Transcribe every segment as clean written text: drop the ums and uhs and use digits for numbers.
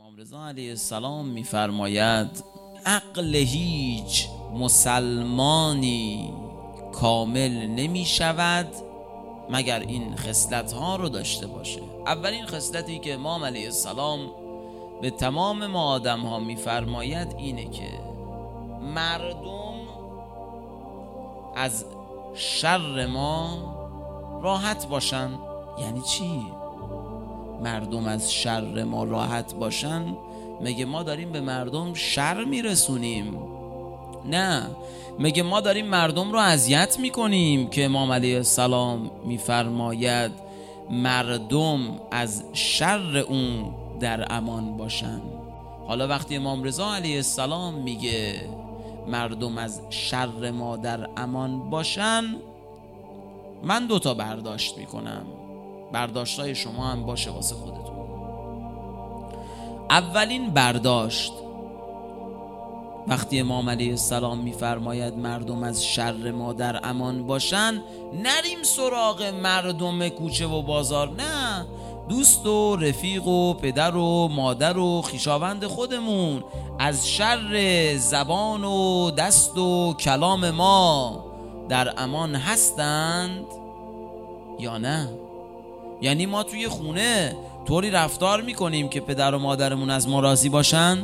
امام رضا علیه السلام می‌فرماید عقل هیچ مسلمانی کامل نمی شود مگر این خصلت ها رو داشته باشه. اولین خصلتی که امام علیه السلام به تمام ما آدم ها می‌فرماید اینه که مردم از شر ما راحت باشن. یعنی چی؟ مردم از شر ما راحت باشن؟ مگه ما داریم به مردم شر میرسونیم؟ نه، مگه ما داریم مردم رو اذیت میکنیم که امام علیه السلام میفرماید مردم از شر اون در امان باشن. حالا وقتی امام رضا علیه السلام میگه مردم از شر ما در امان باشن، من 2 برداشت میکنم، برداشتای شما هم باشه واسه خودتون. اولین برداشت، وقتی امام علیه السلام میفرماید مردم از شر ما در امان باشن، نریم سراغ مردم کوچه و بازار، نه، دوست و رفیق و پدر و مادر و خویشاوند خودمون از شر زبان و دست و کلام ما در امان هستند یا نه؟ یعنی ما توی خونه طوری رفتار میکنیم که پدر و مادرمون از ما راضی باشن؟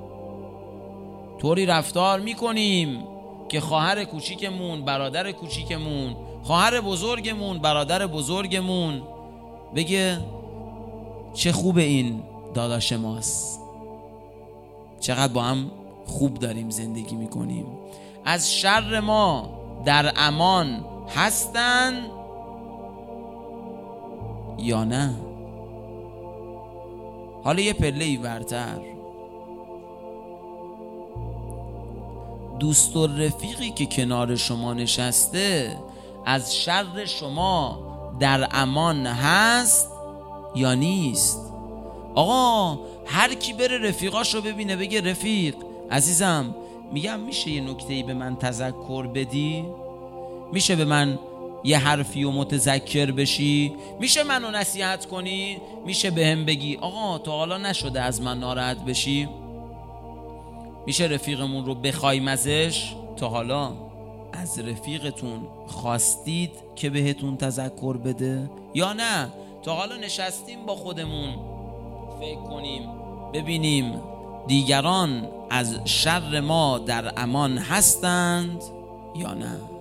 طوری رفتار میکنیم که خواهر کوچیکمون، برادر کوچیکمون، خواهر بزرگمون، برادر بزرگمون بگه چه خوبه این داداش ماست، چقدر با هم خوب داریم زندگی میکنیم، از شر ما در امان هستن یا نه؟ حالا یه پله‌ای ورتر، دوست و رفیقی که کنار شما نشسته از شر شما در امان هست یا نیست؟ آقا هر کی بره رفیقاشو ببینه بگه رفیق عزیزم، میگم میشه یه نکته‌ای به من تذکر بدی؟ میشه به من یه حرفی و متذکر بشی؟ میشه منو نصیحت کنی؟ میشه به هم بگی آقا تا حالا نشده از من ناراحت بشی؟ میشه رفیقمون رو بخوایم ازش؟ تا حالا از رفیقتون خواستید که بهتون تذکر بده یا نه؟ تا حالا نشستیم با خودمون فکر کنیم ببینیم دیگران از شر ما در امان هستند یا نه؟